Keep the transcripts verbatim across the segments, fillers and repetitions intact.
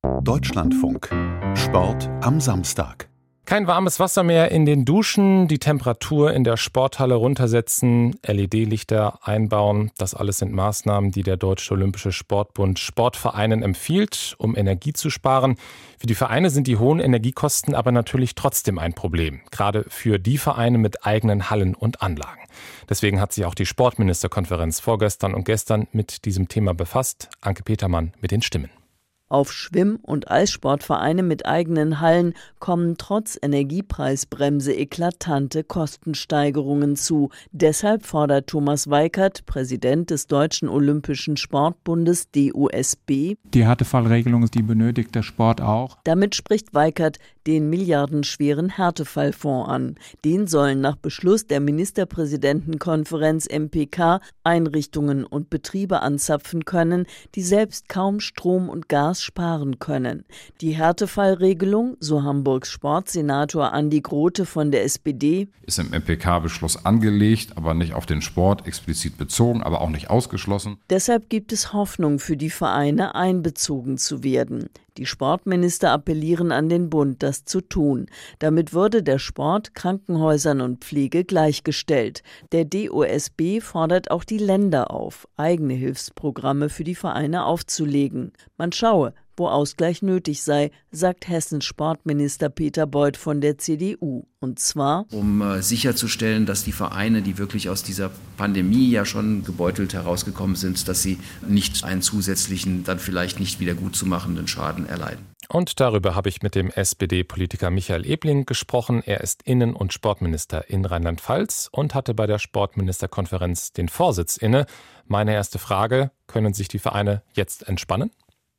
Deutschlandfunk. Sport am Samstag. Kein warmes Wasser mehr in den Duschen, die Temperatur in der Sporthalle runtersetzen, L E D-Lichter einbauen. Das alles sind Maßnahmen, die der Deutsche Olympische Sportbund Sportvereinen empfiehlt, um Energie zu sparen. Für die Vereine sind die hohen Energiekosten aber natürlich trotzdem ein Problem. Gerade für die Vereine mit eigenen Hallen und Anlagen. Deswegen hat sich auch die Sportministerkonferenz vorgestern und gestern mit diesem Thema befasst. Anke Petermann mit den Stimmen. Auf Schwimm- und Eissportvereine mit eigenen Hallen kommen trotz Energiepreisbremse eklatante Kostensteigerungen zu. Deshalb fordert Thomas Weikert, Präsident des Deutschen Olympischen Sportbundes D O S B. Die Härtefallregelung, die benötigt der Sport auch. Damit spricht Weikert den milliardenschweren Härtefallfonds an. Den sollen nach Beschluss der Ministerpräsidentenkonferenz M P K Einrichtungen und Betriebe anzapfen können, die selbst kaum Strom und Gas sparen können. Die Härtefallregelung, so Hamburgs Sportsenator Andi Grote von der S P D, ist im M P K-Beschluss angelegt, aber nicht auf den Sport explizit bezogen, aber auch nicht ausgeschlossen. Deshalb gibt es Hoffnung für die Vereine, einbezogen zu werden. Die Sportminister appellieren an den Bund, das zu tun. Damit würde der Sport Krankenhäusern und Pflege gleichgestellt. Der D O S B fordert auch die Länder auf, eigene Hilfsprogramme für die Vereine aufzulegen. Man schaue, wo Ausgleich nötig sei, sagt Hessens Sportminister Peter Beuth von der C D U. Und zwar, um äh, sicherzustellen, dass die Vereine, die wirklich aus dieser Pandemie ja schon gebeutelt herausgekommen sind, dass sie nicht einen zusätzlichen, dann vielleicht nicht wieder gut zu machenden Schaden erleiden. Und darüber habe ich mit dem S P D-Politiker Michael Ebling gesprochen. Er ist Innen- und Sportminister in Rheinland-Pfalz und hatte bei der Sportministerkonferenz den Vorsitz inne. Meine erste Frage: Können sich die Vereine jetzt entspannen?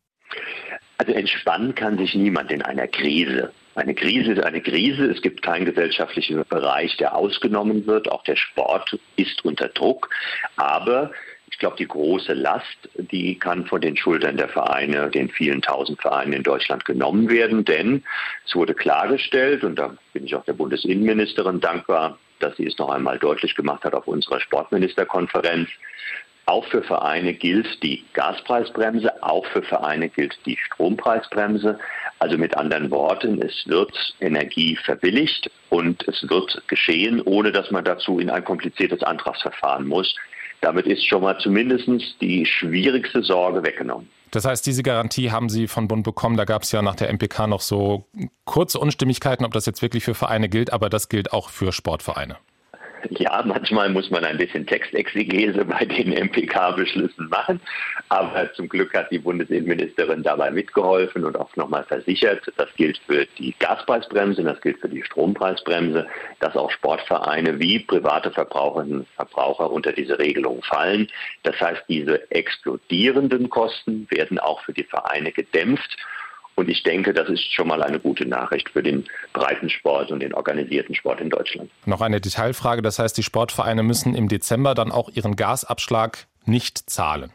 Also entspannen kann sich niemand in einer Krise. Eine Krise ist eine Krise. Es gibt keinen gesellschaftlichen Bereich, der ausgenommen wird. Auch der Sport ist unter Druck. Aber ich glaube, die große Last, die kann von den Schultern der Vereine, den vielen tausend Vereinen in Deutschland genommen werden. Denn es wurde klargestellt, und da bin ich auch der Bundesinnenministerin dankbar, dass sie es noch einmal deutlich gemacht hat auf unserer Sportministerkonferenz, auch für Vereine gilt die Gaspreisbremse, auch für Vereine gilt die Strompreisbremse. Also mit anderen Worten, es wird Energie verbilligt und es wird geschehen, ohne dass man dazu in ein kompliziertes Antragsverfahren muss. Damit ist schon mal zumindest die schwierigste Sorge weggenommen. Das heißt, diese Garantie haben Sie von Bund bekommen. Da gab es ja nach der M P K noch so kurze Unstimmigkeiten, ob das jetzt wirklich für Vereine gilt, aber das gilt auch für Sportvereine. Ja, manchmal muss man ein bisschen Textexegese bei den M P K-Beschlüssen machen, aber zum Glück hat die Bundesinnenministerin dabei mitgeholfen und auch nochmal versichert, das gilt für die Gaspreisbremse, das gilt für die Strompreisbremse, dass auch Sportvereine wie private Verbraucherinnen und Verbraucher unter diese Regelung fallen. Das heißt, diese explodierenden Kosten werden auch für die Vereine gedämpft. Und ich denke, das ist schon mal eine gute Nachricht für den Breitensport und den organisierten Sport in Deutschland. Noch eine Detailfrage, das heißt, die Sportvereine müssen im Dezember dann auch ihren Gasabschlag nicht zahlen.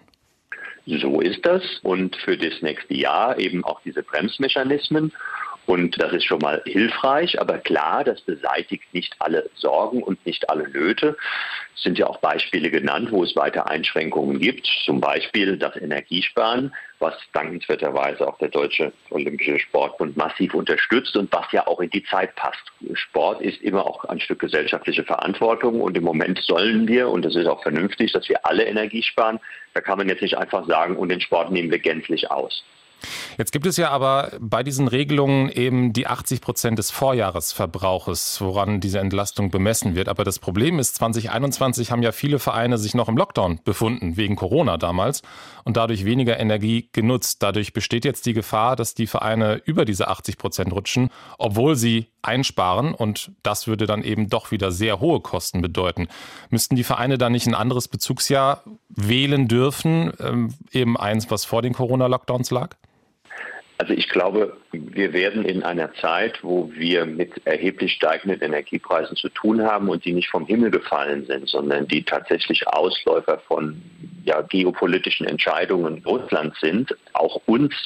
So ist das. Und für das nächste Jahr eben auch diese Bremsmechanismen. Und das ist schon mal hilfreich, aber klar, das beseitigt nicht alle Sorgen und nicht alle Nöte. Es sind ja auch Beispiele genannt, wo es weiter Einschränkungen gibt. Zum Beispiel das Energiesparen, was dankenswerterweise auch der Deutsche Olympische Sportbund massiv unterstützt und was ja auch in die Zeit passt. Sport ist immer auch ein Stück gesellschaftliche Verantwortung und im Moment sollen wir, und das ist auch vernünftig, dass wir alle Energie sparen. Da kann man jetzt nicht einfach sagen, und den Sport nehmen wir gänzlich aus. Jetzt gibt es ja aber bei diesen Regelungen eben die achtzig Prozent des Vorjahresverbrauches, woran diese Entlastung bemessen wird. Aber das Problem ist, zwanzig einundzwanzig haben ja viele Vereine sich noch im Lockdown befunden, wegen Corona damals, und dadurch weniger Energie genutzt. Dadurch besteht jetzt die Gefahr, dass die Vereine über diese achtzig Prozent rutschen, obwohl sie einsparen. Und das würde dann eben doch wieder sehr hohe Kosten bedeuten. Müssten die Vereine dann nicht ein anderes Bezugsjahr wählen dürfen, ähm, eben eins, was vor den Corona-Lockdowns lag? Also ich glaube, wir werden in einer Zeit, wo wir mit erheblich steigenden Energiepreisen zu tun haben und die nicht vom Himmel gefallen sind, sondern die tatsächlich Ausläufer von ja, geopolitischen Entscheidungen Russlands sind, auch uns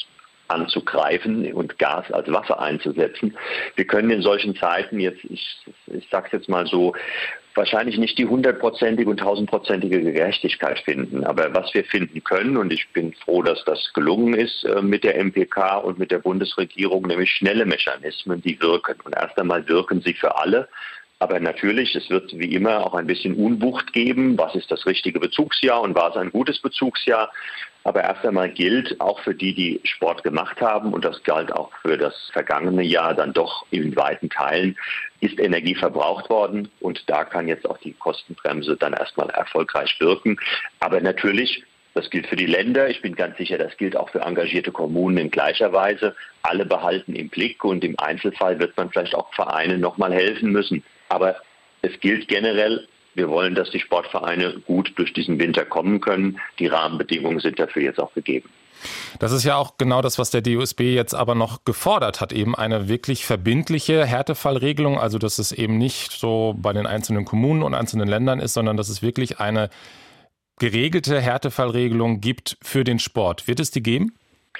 anzugreifen und Gas als Waffe einzusetzen. Wir können in solchen Zeiten jetzt, ich, ich sage es jetzt mal so, wahrscheinlich nicht die hundertprozentige und tausendprozentige Gerechtigkeit finden. Aber was wir finden können, und ich bin froh, dass das gelungen ist äh, mit der M P K und mit der Bundesregierung, nämlich schnelle Mechanismen, die wirken. Und erst einmal wirken sie für alle. Aber natürlich, es wird wie immer auch ein bisschen Unwucht geben. Was ist das richtige Bezugsjahr und war es ein gutes Bezugsjahr? Aber erst einmal gilt auch für die, die Sport gemacht haben, und das galt auch für das vergangene Jahr dann doch in weiten Teilen, ist Energie verbraucht worden. Und da kann jetzt auch die Kostenbremse dann erstmal erfolgreich wirken. Aber natürlich, das gilt für die Länder. Ich bin ganz sicher, das gilt auch für engagierte Kommunen in gleicher Weise. Alle behalten im Blick und im Einzelfall wird man vielleicht auch Vereinen nochmal helfen müssen. Aber es gilt generell, wir wollen, dass die Sportvereine gut durch diesen Winter kommen können. Die Rahmenbedingungen sind dafür jetzt auch gegeben. Das ist ja auch genau das, was der D O S B jetzt aber noch gefordert hat, eben eine wirklich verbindliche Härtefallregelung, also dass es eben nicht so bei den einzelnen Kommunen und einzelnen Ländern ist, sondern dass es wirklich eine geregelte Härtefallregelung gibt für den Sport. Wird es die geben?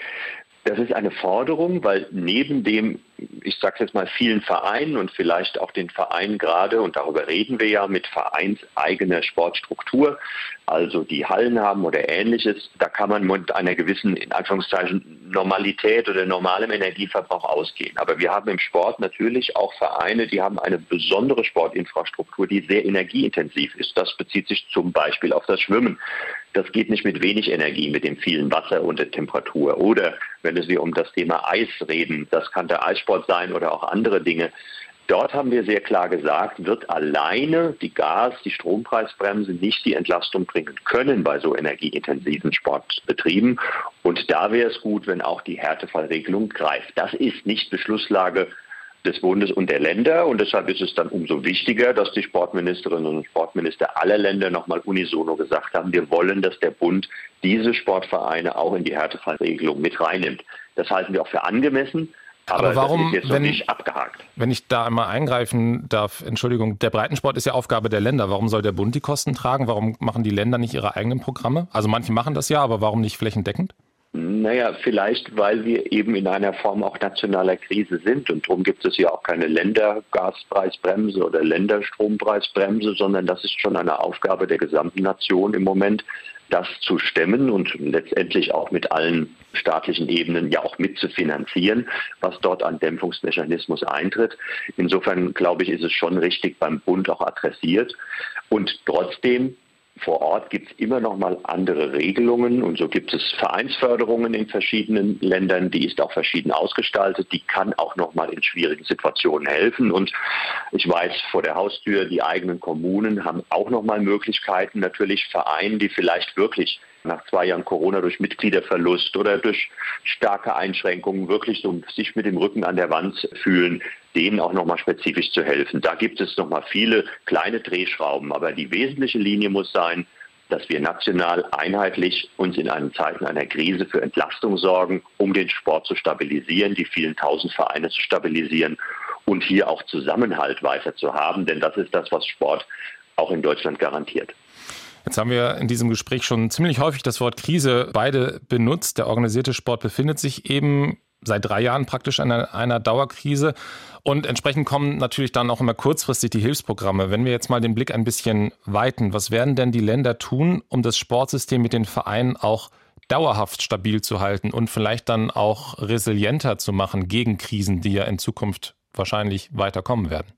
Das ist eine Forderung, weil neben dem, ich sage es jetzt mal, vielen Vereinen und vielleicht auch den Vereinen gerade, und darüber reden wir ja, mit vereinseigener Sportstruktur, also die Hallen haben oder Ähnliches, da kann man mit einer gewissen, in Anführungszeichen, Normalität oder normalem Energieverbrauch ausgehen. Aber wir haben im Sport natürlich auch Vereine, die haben eine besondere Sportinfrastruktur, die sehr energieintensiv ist. Das bezieht sich zum Beispiel auf das Schwimmen. Das geht nicht mit wenig Energie, mit dem vielen Wasser und der Temperatur. Oder wenn wir um das Thema Eis reden, das kann der Eissport sein oder auch andere Dinge. Dort haben wir sehr klar gesagt, wird alleine die Gas-, die Strompreisbremse nicht die Entlastung bringen können bei so energieintensiven Sportbetrieben. Und da wäre es gut, wenn auch die Härtefallregelung greift. Das ist nicht Beschlusslage des Bundes und der Länder. Und deshalb ist es dann umso wichtiger, dass die Sportministerinnen und Sportminister aller Länder nochmal unisono gesagt haben, wir wollen, dass der Bund diese Sportvereine auch in die Härtefallregelung mit reinnimmt. Das halten wir auch für angemessen. Aber, Aber warum, das ist jetzt noch wenn, nicht abgehakt. Wenn ich da einmal eingreifen darf, Entschuldigung, der Breitensport ist ja Aufgabe der Länder. Warum soll der Bund die Kosten tragen? Warum machen die Länder nicht ihre eigenen Programme? Also manche machen das ja, aber warum nicht flächendeckend? Naja, vielleicht, weil wir eben in einer Form auch nationaler Krise sind. Und darum gibt es ja auch keine Ländergaspreisbremse oder Länderstrompreisbremse, sondern das ist schon eine Aufgabe der gesamten Nation im Moment, das zu stemmen und letztendlich auch mit allen staatlichen Ebenen ja auch mitzufinanzieren, was dort an Dämpfungsmechanismus eintritt. Insofern, glaube ich, ist es schon richtig beim Bund auch adressiert. Und trotzdem, vor Ort gibt es immer noch mal andere Regelungen und so gibt es Vereinsförderungen in verschiedenen Ländern, die ist auch verschieden ausgestaltet, die kann auch noch mal in schwierigen Situationen helfen und ich weiß, vor der Haustür, die eigenen Kommunen haben auch noch mal Möglichkeiten, natürlich Vereine, die vielleicht wirklich nach zwei Jahren Corona durch Mitgliederverlust oder durch starke Einschränkungen wirklich so sich mit dem Rücken an der Wand fühlen, denen auch nochmal spezifisch zu helfen. Da gibt es nochmal viele kleine Drehschrauben, aber die wesentliche Linie muss sein, dass wir national einheitlich uns in einen Zeiten einer Krise für Entlastung sorgen, um den Sport zu stabilisieren, die vielen tausend Vereine zu stabilisieren und hier auch Zusammenhalt weiter zu haben, denn das ist das, was Sport auch in Deutschland garantiert. Jetzt haben wir in diesem Gespräch schon ziemlich häufig das Wort Krise beide benutzt. Der organisierte Sport befindet sich eben seit drei Jahren praktisch in einer, einer Dauerkrise. Und entsprechend kommen natürlich dann auch immer kurzfristig die Hilfsprogramme. Wenn wir jetzt mal den Blick ein bisschen weiten, was werden denn die Länder tun, um das Sportsystem mit den Vereinen auch dauerhaft stabil zu halten und vielleicht dann auch resilienter zu machen gegen Krisen, die ja in Zukunft wahrscheinlich weiter kommen werden?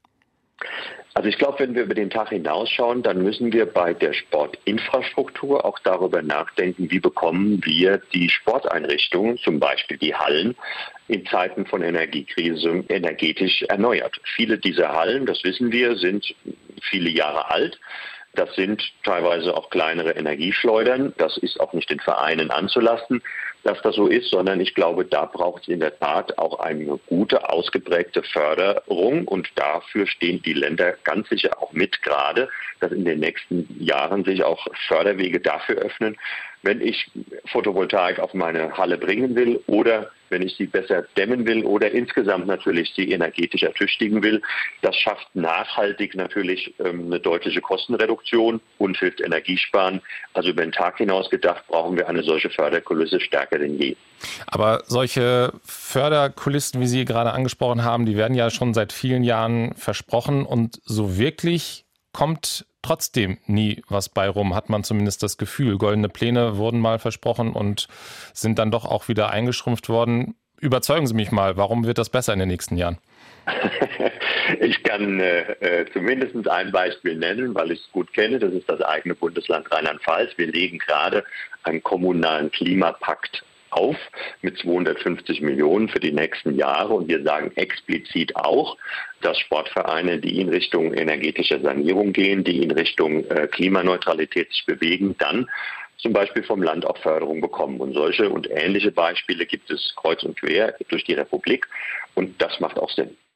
Also ich glaube, wenn wir über den Tag hinausschauen, dann müssen wir bei der Sportinfrastruktur auch darüber nachdenken, wie bekommen wir die Sporteinrichtungen, zum Beispiel die Hallen, in Zeiten von Energiekrise energetisch erneuert. Viele dieser Hallen, das wissen wir, sind viele Jahre alt. Das sind teilweise auch kleinere Energieschleudern. Das ist auch nicht den Vereinen anzulasten, dass das so ist, sondern ich glaube, da braucht es in der Tat auch eine gute, ausgeprägte Förderung. Und dafür stehen die Länder ganz sicher auch mit gerade, dass in den nächsten Jahren sich auch Förderwege dafür öffnen, wenn ich Photovoltaik auf meine Halle bringen will oder wenn ich sie besser dämmen will oder insgesamt natürlich sie energetisch ertüchtigen will. Das schafft nachhaltig natürlich ähm, eine deutliche Kostenreduktion und hilft Energiesparen. Also über den Tag hinaus gedacht, brauchen wir eine solche Förderkulisse stärker denn je. Aber solche Förderkulissen, wie Sie gerade angesprochen haben, die werden ja schon seit vielen Jahren versprochen und so wirklich kommt trotzdem nie was bei rum, hat man zumindest das Gefühl. Goldene Pläne wurden mal versprochen und sind dann doch auch wieder eingeschrumpft worden. Überzeugen Sie mich mal, warum wird das besser in den nächsten Jahren? Ich kann äh, zumindest ein Beispiel nennen, weil ich es gut kenne. Das ist das eigene Bundesland Rheinland-Pfalz. Wir legen gerade einen kommunalen Klimapakt auf mit zweihundertfünfzig Millionen für die nächsten Jahre. Und wir sagen explizit auch, dass Sportvereine, die in Richtung energetischer Sanierung gehen, die in Richtung äh, Klimaneutralität sich bewegen, dann zum Beispiel vom Land auch Förderung bekommen. Und solche und ähnliche Beispiele gibt es kreuz und quer durch die Republik. Und das macht auch Sinn.